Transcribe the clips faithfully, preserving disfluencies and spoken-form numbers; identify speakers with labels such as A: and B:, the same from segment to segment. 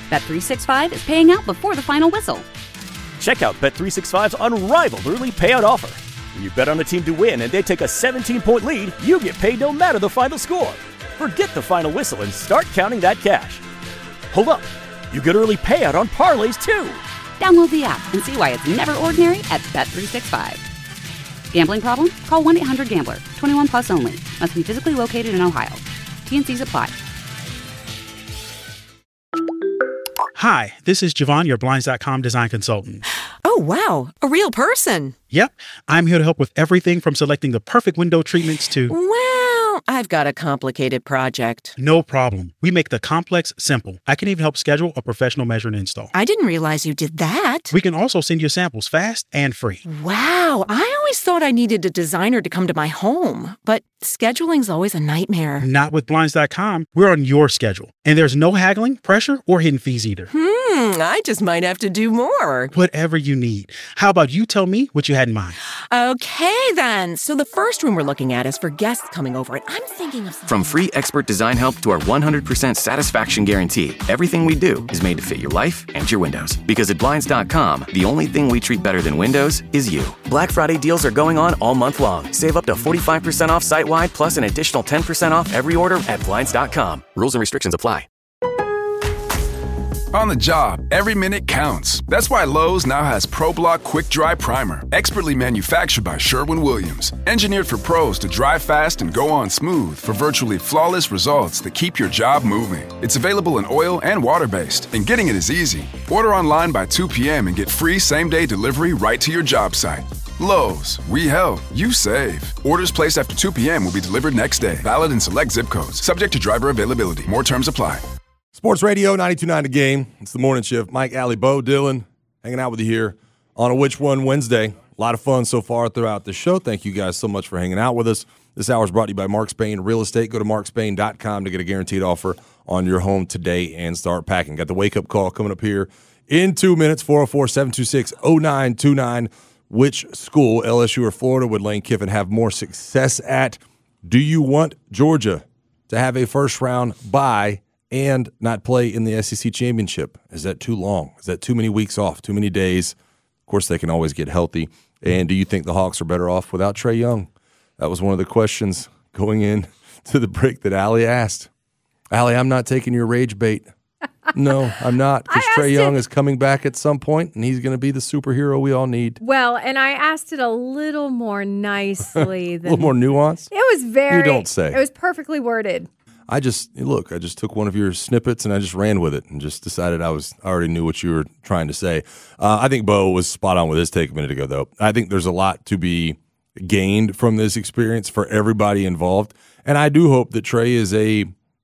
A: Bet three sixty-five is paying out before the final whistle.
B: Check out Bet three sixty-five's unrivaled early payout offer. When you bet on a team to win and they take a seventeen-point lead, you get paid no matter the final score. Forget the final whistle and start counting that cash. Hold up. You get early payout on parlays, too.
A: Download the app and see why it's never ordinary at Bet three sixty-five. Gambling problem? Call one eight hundred gambler. twenty-one plus only. Must be physically located in Ohio. T N Cs apply.
C: Hi, this is Javon, your Blinds dot com design consultant.
D: Oh, wow. A real person.
C: Yep. I'm here to help with everything from selecting the perfect window treatments to...
D: Well, I've got a complicated project.
C: No problem. We make the complex simple. I can even help schedule a professional measure and install.
D: I didn't realize you did that.
C: We can also send you samples fast and free.
D: Wow. I always thought I needed a designer to come to my home, but scheduling's always a nightmare.
C: Not with Blinds dot com. We're on your schedule. And there's no haggling, pressure, or hidden fees either.
D: Hmm, I just might have to do more.
C: Whatever you need. How about you tell me what you had in mind?
D: Okay, then. So the first room we're looking at is for guests coming over, and I'm thinking of...
E: From free expert design help to our one hundred percent satisfaction guarantee, everything we do is made to fit your life and your windows. Because at Blinds dot com, the only thing we treat better than windows is you. Black Friday deals are going on all month long. Save up to forty-five percent off site-wide, plus an additional ten percent off every order at Blinds dot com. Rules and restrictions apply.
F: On the job, every minute counts. That's why Lowe's now has ProBlock Quick Dry Primer, expertly manufactured by Sherwin-Williams. Engineered for pros to dry fast and go on smooth for virtually flawless results that keep your job moving. It's available in oil and water-based, and getting it is easy. Order online by two p.m. and get free same-day delivery right to your job site. Lowe's, we help, you save. Orders placed after two p.m. will be delivered next day. Valid in select zip codes. Subject to driver availability. More terms apply.
G: Sports Radio ninety-two point nine The Game. It's the morning shift. Mike, Allie, Bo, Dylan, hanging out with you here on a Which One Wednesday. A lot of fun so far throughout the show. Thank you guys so much for hanging out with us. This hour is brought to you by Mark Spain Real Estate. Go to mark spain dot com to get a guaranteed offer on your home today and start packing. Got the wake-up call coming up here in two minutes, four oh four, seven two six, oh nine two nine. Which school, L S U or Florida, would Lane Kiffin have more success at? Do you want Georgia to have a first-round bye and not play in the S E C championship? Is that too long? Is that too many weeks off, too many days? Of course, they can always get healthy. And do you think the Hawks are better off without Trae Young? That was one of the questions going in to the break that Allie asked. Allie, I'm not taking your rage bait. No, I'm not, because Trae Young it, is coming back at some point, and he's going to be the superhero we all need.
H: Well, and I asked it a little more nicely. Than,
G: a little more nuanced?
H: It was very...
G: You don't say.
H: It was perfectly worded.
G: I just, look, I just took one of your snippets and I just ran with it and just decided I was, I already knew what you were trying to say. Uh, I think Bo was spot on with his take a minute ago, though. I think there's a lot to be gained from this experience for everybody involved. And I do hope that Trae is a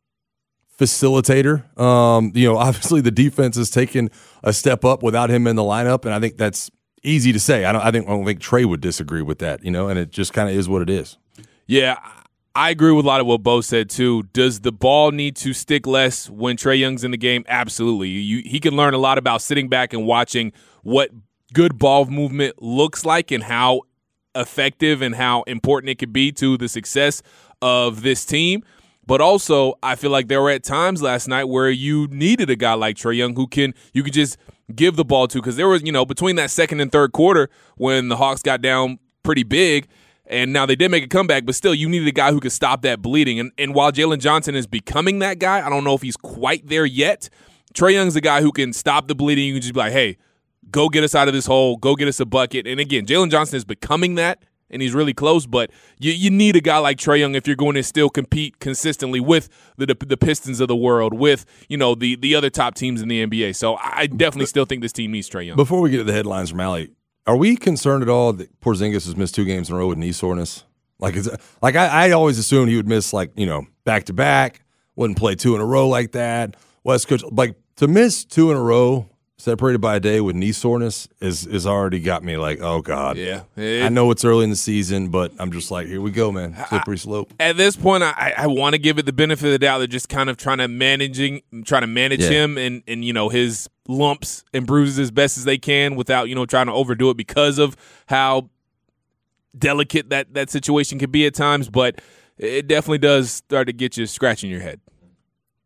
G: facilitator. Um, you know, obviously the defense has taken a step up without him in the lineup. And I think that's easy to say. I don't, I think, I don't think Trae would disagree with that, you know, and it just kind of is what it is.
I: Yeah. I agree with a lot of what Bo said, too. Does the ball need to stick less when Trae Young's in the game? Absolutely. You, he can learn a lot about sitting back and watching what good ball movement looks like and how effective and how important it could be to the success of this team. But also, I feel like there were at times last night where you needed a guy like Trae Young who can you could just give the ball to, because there was, you know, between that second and third quarter when the Hawks got down pretty big, and now they did make a comeback, but still you needed a guy who could stop that bleeding. And, and while Jalen Johnson is becoming that guy, I don't know if he's quite there yet. Trae Young's a guy who can stop the bleeding. You can just be like, hey, go get us out of this hole. Go get us a bucket. And again, Jalen Johnson is becoming that, and he's really close. But you, you need a guy like Trae Young if you're going to still compete consistently with the, the the Pistons of the world, with, you know, the the other top teams in the N B A. So I definitely still think this team needs Trae Young.
G: Before we get to the headlines from Allie, are we concerned at all that Porzingis has missed two games in a row with knee soreness? Like, is it, like I, I always assumed he would miss, like, you know, back to back, wouldn't play two in a row like that. West Coast, like, to miss two in a row separated by a day with knee soreness is is already got me like, oh God.
I: Yeah,
G: it, I know it's early in the season, but I'm just like, here we go, man. Slippery slope.
I: I, at this point, I, I want to give it the benefit of the doubt. They're just kind of trying to managing, trying to manage yeah. him and and you know his lumps and bruises as best as they can without, you know, trying to overdo it because of how delicate that, that situation can be at times. But it definitely does start to get you scratching your head.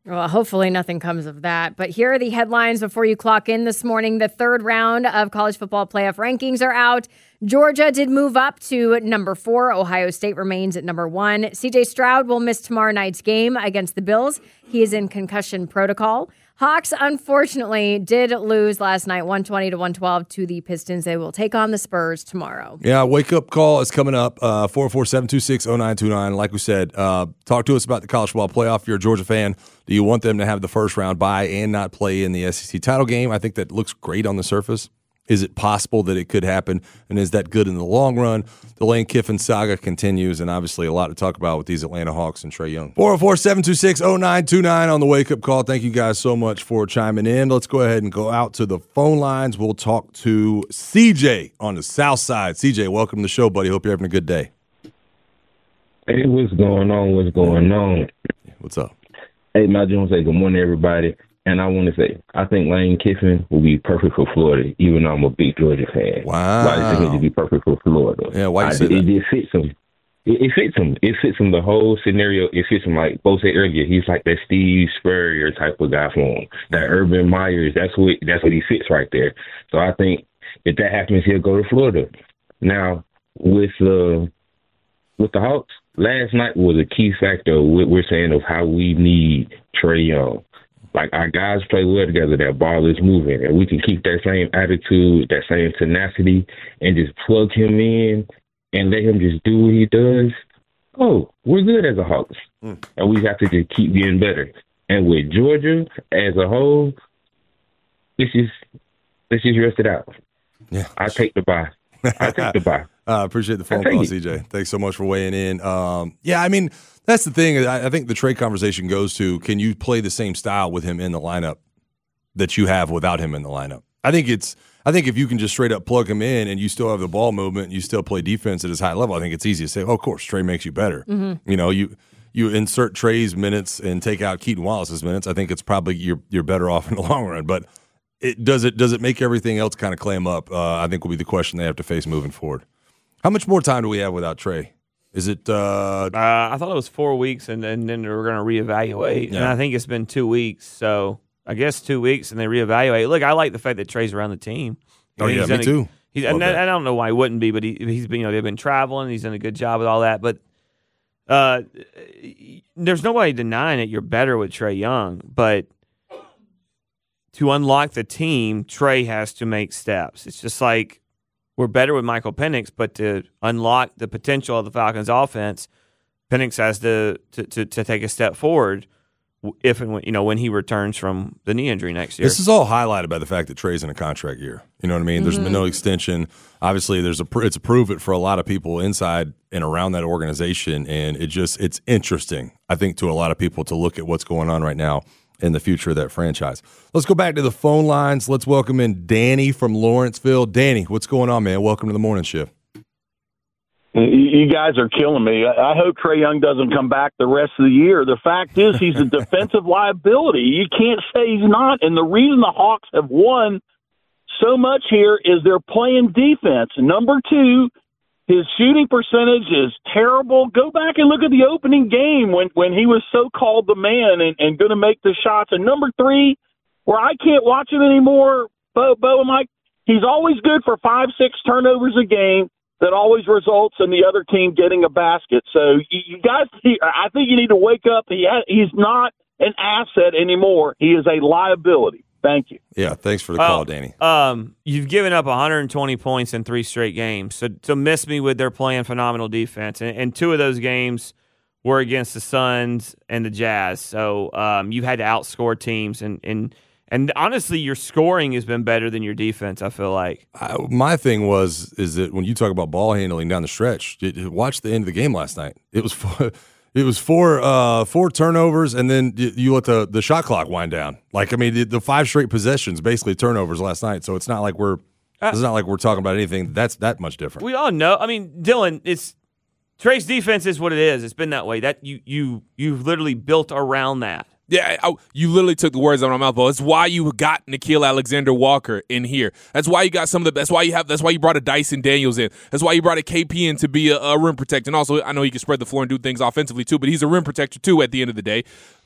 H: Well, hopefully nothing comes of that. But here are the headlines before you clock in this morning. The third round of college football playoff rankings are out. Georgia did move up to number four. Ohio State remains at number one. C J Stroud will miss tomorrow night's game against the Bills. He is in concussion protocol. Hawks, unfortunately, did lose last night, one twenty to one twelve to the Pistons. They will take on the Spurs tomorrow.
G: Yeah, wake-up call is coming up, uh, four oh four, seven two six, oh nine two nine. Like we said, uh, talk to us about the college football playoff. If you're a Georgia fan, do you want them to have the first-round bye and not play in the S E C title game? I think that looks great on the surface. Is it possible that it could happen, and is that good in the long run? The Lane Kiffin saga continues, and obviously a lot to talk about with these Atlanta Hawks and Trae Young. four oh four, seven two six, oh nine two nine on the wake-up call. Thank you guys so much for chiming in. Let's go ahead and go out to the phone lines. We'll talk to C J on the south side. C J, welcome to the show, buddy. Hope you're having a good day.
J: Hey, what's going on? What's going on?
G: What's up?
J: Hey, Matt Jones, say good morning, everybody. And I want to say, I think Lane Kiffin will be perfect for Florida, even though I'm a big Georgia fan.
G: Wow.
J: But I think he'd be perfect for Florida.
G: Yeah, why you
J: I,
G: say
J: it,
G: that?
J: It fits him. It, it fits him. It fits him. The whole scenario, it fits him. Like Bo said earlier, he's like that Steve Spurrier type of guy for him. That Urban Myers, that's what that's what he fits right there. So I think if that happens, he'll go to Florida. Now, with uh, with the Hawks, last night was a key factor, what we're saying, of how we need Trae Young. Like, our guys play well together. That ball is moving. And we can keep that same attitude, that same tenacity, and just plug him in and let him just do what he does. Oh, we're good as a Hawks. Mm. And we have to just keep getting better. And with Georgia as a whole, let's just, let's just rest it out.
G: Yeah.
J: I take the bye. I take the bye.
G: I uh, appreciate the phone call,
J: it.
G: C J. Thanks so much for weighing in. Um, yeah, I mean, that's the thing. I, I think the trade conversation goes to, can you play the same style with him in the lineup that you have without him in the lineup? I think it's. I think if you can just straight up plug him in and you still have the ball movement and you still play defense at his high level, I think it's easy to say, oh, of course, Trae makes you better. Mm-hmm. You know, you you insert Trae's minutes and take out Keaton Wallace's minutes. I think it's probably you're you're better off in the long run. But it does it does it make everything else kind of clam up? Uh, I think will be the question they have to face moving forward. How much more time do we have without Trae? Is it? Uh,
K: uh, I thought it was four weeks, and, and then we're going to reevaluate. Yeah. And I think it's been two weeks, so I guess two weeks, and they reevaluate. Look, I like the fact that Trae's around the team.
G: Oh yeah, me
K: a,
G: too.
K: He's, and I, I don't know why he wouldn't be, but he, he's been. You know, they've been traveling. He's done a good job with all that. But uh, there's nobody denying it. You're better with Trae Young, but to unlock the team, Trae has to make steps. It's just like, we're better with Michael Penix, but to unlock the potential of the Falcons' offense, Penix has to to, to, to take a step forward if and when, you know, when he returns from the knee injury next year.
G: This is all highlighted by the fact that Trae's in a contract year. You know what I mean? Mm-hmm. There's been no extension. Obviously, there's a it's a prove it for a lot of people inside and around that organization, and it just it's interesting, I think, to a lot of people to look at what's going on right now in the future of that franchise. Let's go back to the phone lines. Let's welcome in Danny from Lawrenceville. Danny, what's going on, man? Welcome to the morning shift.
L: You guys are killing me. I hope Trae Young doesn't come back the rest of the year. The fact is he's a defensive liability. You can't say he's not. And the reason the Hawks have won so much here is they're playing defense. Number two, his shooting percentage is terrible. Go back and look at the opening game when, when he was so-called the man and, and going to make the shots. And number three, where I can't watch it anymore, Bo, Bo and Mike, he's always good for five, six turnovers a game that always results in the other team getting a basket. So you, you guys, I think you need to wake up. He ha, he's not an asset anymore. He is a liability. Thank you.
G: Yeah, thanks for the call, uh, Danny.
K: Um, you've given up one hundred twenty points in three straight games. So to miss me with their playing phenomenal defense. And, and two of those games were against the Suns and the Jazz. So um, you've had to outscore teams. And, and, and honestly, your scoring has been better than your defense, I feel like.
G: I, my thing was is that when you talk about ball handling down the stretch, it, watch the end of the game last night. It was – It was four uh, four turnovers, and then you let the, the shot clock wind down. Like, I mean, the, the five straight possessions, basically turnovers last night. So it's not like we're uh, it's not like we're talking about anything that's that much different.
K: We all know. I mean, Dylan, it's Trae's defense is what it is. It's been that way. That you you you've literally built around that.
I: Yeah, I, you literally took the words out of my mouth. That's why you got Nickeil Alexander-Walker in here. That's why you got some of the. That's why you have. That's why you brought a Dyson Daniels in. That's why you brought a K P in to be a, a rim protector. And also, I know he can spread the floor and do things offensively too, but he's a rim protector too. At the end of the day,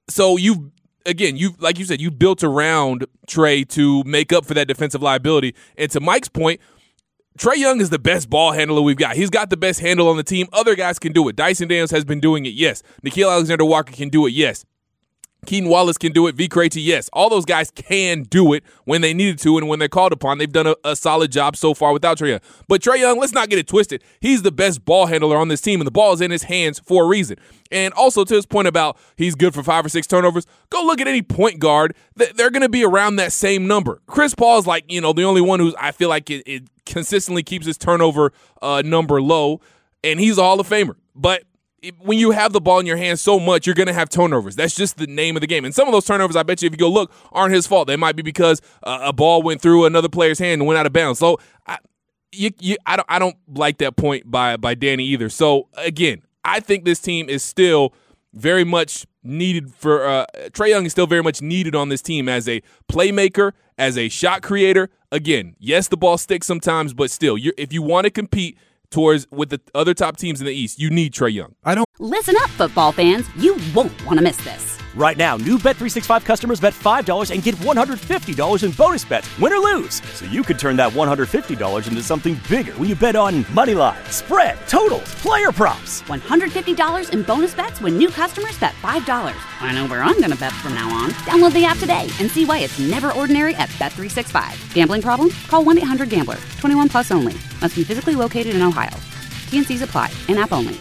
I: so you've again, you like you said, you built around Trae to make up for that defensive liability. And to Mike's point, Trae Young is the best ball handler we've got. He's got the best handle on the team. Other guys can do it. Dyson Daniels has been doing it, yes. Nickeil Alexander-Walker can do it, yes. Keaton Wallace can do it. V. Krejci, yes. All those guys can do it when they needed to and when they're called upon. They've done a, a solid job so far without Trae Young. But Trae Young, let's not get it twisted. He's the best ball handler on this team, and the ball is in his hands for a reason. And also to his point about he's good for five or six turnovers, go look at any point guard. They're going to be around that same number. Chris Paul is like, you know, the only one who's I feel like it, it consistently keeps his turnover uh, number low, and he's a Hall of Famer. But when you have the ball in your hands so much, you're going to have turnovers. That's just the name of the game. And some of those turnovers, I bet you, if you go look, aren't his fault. They might be because uh, a ball went through another player's hand and went out of bounds. So I, you, you, I don't, I don't like that point by by Danny either. So again, I think this team is still very much needed for uh, Trae Young is still very much needed on this team as a playmaker, as a shot creator. Again, yes, the ball sticks sometimes, but still, you're, if you want to compete towards with the other top teams in the East, you need Trae Young.
G: I don't.
A: Listen up, football fans. You won't want to miss this.
B: Right now, new Bet three sixty-five customers bet five dollars and get one hundred fifty dollars in bonus bets, win or lose. So you could turn that one hundred fifty dollars into something bigger when you bet on money line, spread, totals, player props.
A: one hundred fifty dollars in bonus bets when new customers bet five dollars. I know where I'm going to bet from now on. Download the app today and see why it's never ordinary at Bet three sixty-five. Gambling problem? Call one eight hundred gambler. twenty-one plus only. Must be physically located in Ohio. T N Cs apply. In-app only.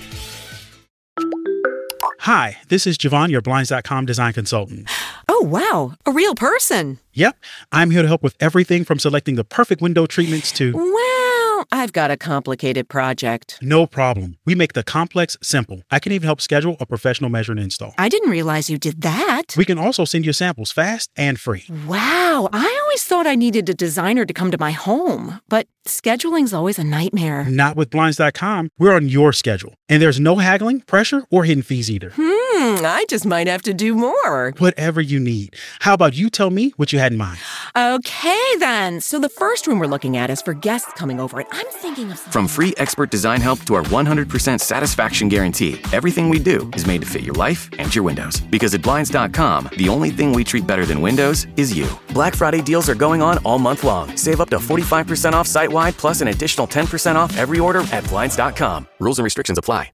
C: Hi, this is Javon, your Blinds dot com design consultant.
D: Oh, wow. A real person.
C: Yep. I'm here to help with everything from selecting the perfect window treatments to...
D: Well, I've got a complicated project.
C: No problem. We make the complex simple. I can even help schedule a professional measure and install.
D: I didn't realize you did that.
C: We can also send you samples fast and free.
D: Wow. I always thought I needed a designer to come to my home, but scheduling's always a nightmare.
C: Not with Blinds dot com. We're on your schedule. And there's no haggling, pressure, or hidden fees either.
D: Hmm, I just might have to do more.
C: Whatever you need. How about you tell me what you had in mind?
D: Okay, then. So the first room we're looking at is for guests coming over, and I'm thinking of...
E: From free expert design help to our one hundred percent satisfaction guarantee, everything we do is made to fit your life and your windows. Because at Blinds dot com, the only thing we treat better than windows is you. Black Friday deals are going on all month long. Save up to forty-five percent off site-wide, plus an additional ten percent off every order at Blinds dot com. Rules and restrictions apply.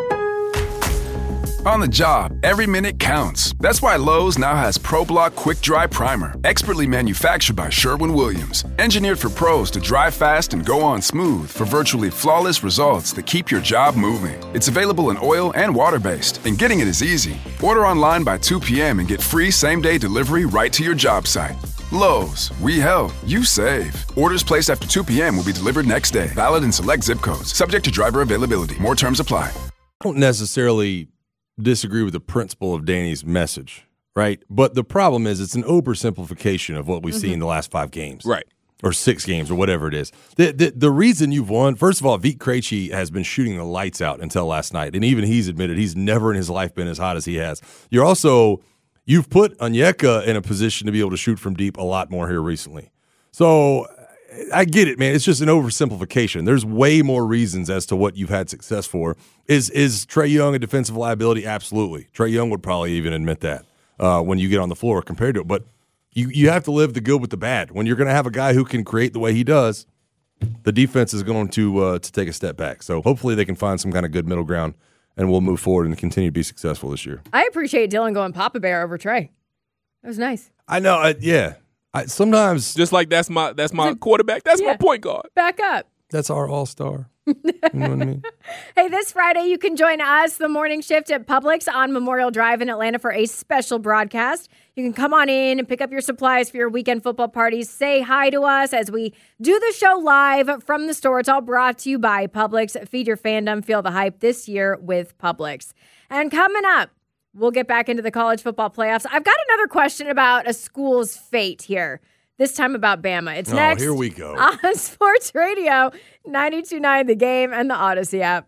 F: On the job, every minute counts. That's why Lowe's now has ProBlock Quick Dry Primer, expertly manufactured by Sherwin-Williams. Engineered for pros to dry fast and go on smooth for virtually flawless results that keep your job moving. It's available in oil and water-based, and getting it is easy. Order online by two p.m. and get free same-day delivery right to your job site. Lowe's, we help, you save. Orders placed after two p.m. will be delivered next day. Valid in select zip codes. Subject to driver availability. More terms apply.
G: I don't necessarily disagree with the principle of Danny's message, right? But the problem is it's an oversimplification of what we've mm-hmm. seen in the last five games.
I: Right.
G: Or six games or whatever it is. The, the, the reason you've won, first of all, V. Krejci has been shooting the lights out until last night. And even he's admitted he's never in his life been as hot as he has. You're also, you've put Onyeka in a position to be able to shoot from deep a lot more here recently. So I get it, man. It's just an oversimplification. There's way more reasons as to what you've had success for. Is is Trae Young a defensive liability? Absolutely. Trae Young would probably even admit that uh, when you get on the floor compared to it. But you, you have to live the good with the bad. When you're going to have a guy who can create the way he does, the defense is going to uh, to take a step back. So hopefully they can find some kind of good middle ground, and we'll move forward and continue to be successful this year.
H: I appreciate Dylan going Papa Bear over Trae. That was nice.
G: I know. Uh, yeah. I, sometimes
I: just like that's my that's my quarterback. That's
H: yeah.
I: my point guard.
H: Back up.
G: That's our all-star. You know what I mean?
H: Hey, this Friday you can join us, the morning shift at Publix on Memorial Drive in Atlanta for a special broadcast. You can come on in and pick up your supplies for your weekend football parties. Say hi to us as we do the show live from the store. It's all brought to you by Publix. Feed your fandom. Feel the hype this year with Publix. And coming up, we'll get back into the college football playoffs. I've got another question about a school's fate here. This time about Bama. It's
G: oh,
H: next.
G: Here we go.
H: On Sports Radio, ninety-two point nine The Game and the Odyssey app.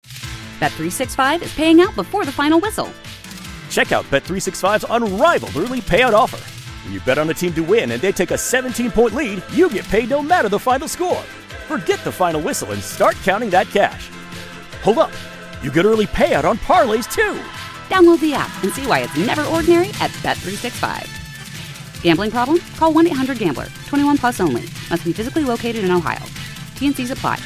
A: Bet three sixty-five is paying out before the final whistle.
B: Check out Bet three sixty-five's unrivaled early payout offer. When you bet on a team to win and they take a seventeen-point lead, you get paid no matter the final score. Forget the final whistle and start counting that cash. Hold up. You get early payout on parlays, too.
A: Download the app and see why it's never ordinary at Bet three sixty-five. Gambling problem? Call one eight hundred gambler. twenty-one plus only. Must be physically located in Ohio. T N Cs apply.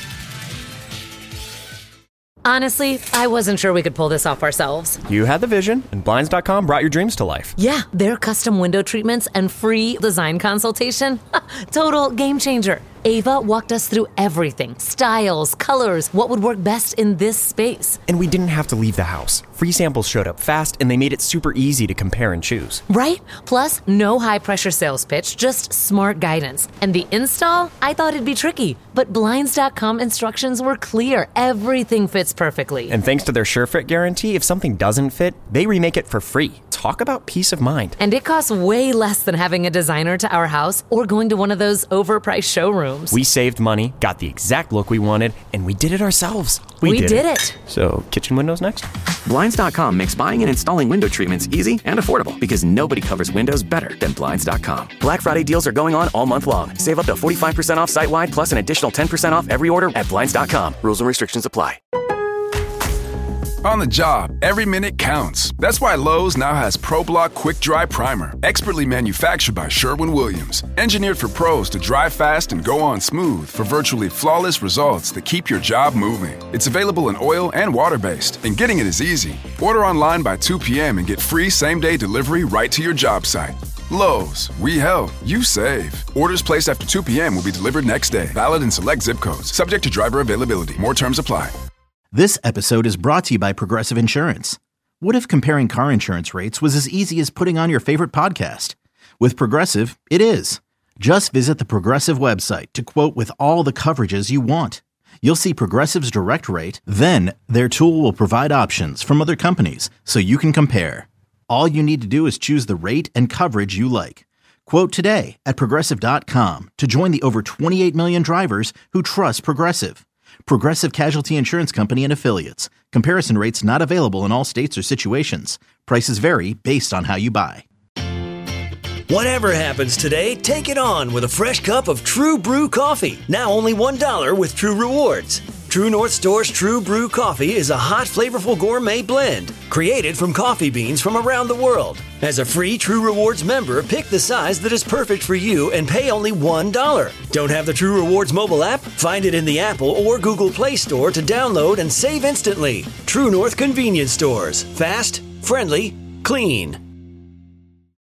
M: Honestly, I wasn't sure we could pull this off ourselves.
N: You had the vision, and Blinds dot com brought your dreams to life.
M: Yeah, their custom window treatments and free design consultation. Total game changer. Ava walked us through everything. Styles, colors, what would work best in this space.
N: And we didn't have to leave the house. Free samples showed up fast, and they made it super easy to compare and choose.
M: Right? Plus, no high-pressure sales pitch, just smart guidance. And the install? I thought it'd be tricky, but Blinds dot com instructions were clear. Everything fits perfectly.
N: And thanks to their SureFit guarantee, if something doesn't fit, they remake it for free. Talk about peace of mind.
M: And it costs way less than having a designer to our house or going to one of those overpriced showrooms.
N: We saved money, got the exact look we wanted, and we did it ourselves.
M: We, we did, did it.
N: it. So, kitchen windows next?
E: Blinds dot com makes buying and installing window treatments easy and affordable because nobody covers windows better than Blinds dot com. Black Friday deals are going on all month long. Save up to forty-five percent off site-wide plus an additional ten percent off every order at Blinds dot com. Rules and restrictions apply.
F: On the job, every minute counts. That's why Lowe's now has ProBlock Quick Dry Primer, expertly manufactured by Sherwin-Williams. Engineered for pros to dry fast and go on smooth for virtually flawless results that keep your job moving. It's available in oil and water-based, and getting it is easy. Order online by two p.m. and get free same-day delivery right to your job site. Lowe's, we help, you save. Orders placed after two p.m. will be delivered next day. Valid in select zip codes. Subject to driver availability. More terms apply.
O: This episode is brought to you by Progressive Insurance. What if comparing car insurance rates was as easy as putting on your favorite podcast? With Progressive, it is. Just visit the Progressive website to quote with all the coverages you want. You'll see Progressive's direct rate, then their tool will provide options from other companies so you can compare. All you need to do is choose the rate and coverage you like. Quote today at Progressive dot com to join the over twenty-eight million drivers who trust Progressive. Progressive Casualty Insurance Company and Affiliates. Comparison rates not available in all states or situations. Prices vary based on how you buy.
P: Whatever happens today, take it on with a fresh cup of True Brew coffee. Now only one dollar with True Rewards. True North Store's True Brew coffee is a hot, flavorful gourmet blend created from coffee beans from around the world. As a free True Rewards member, pick the size that is perfect for you and pay only one dollar. Don't have the True Rewards mobile app? Find it in the Apple or Google Play Store to download and save instantly. True North Convenience Stores. Fast, friendly, clean.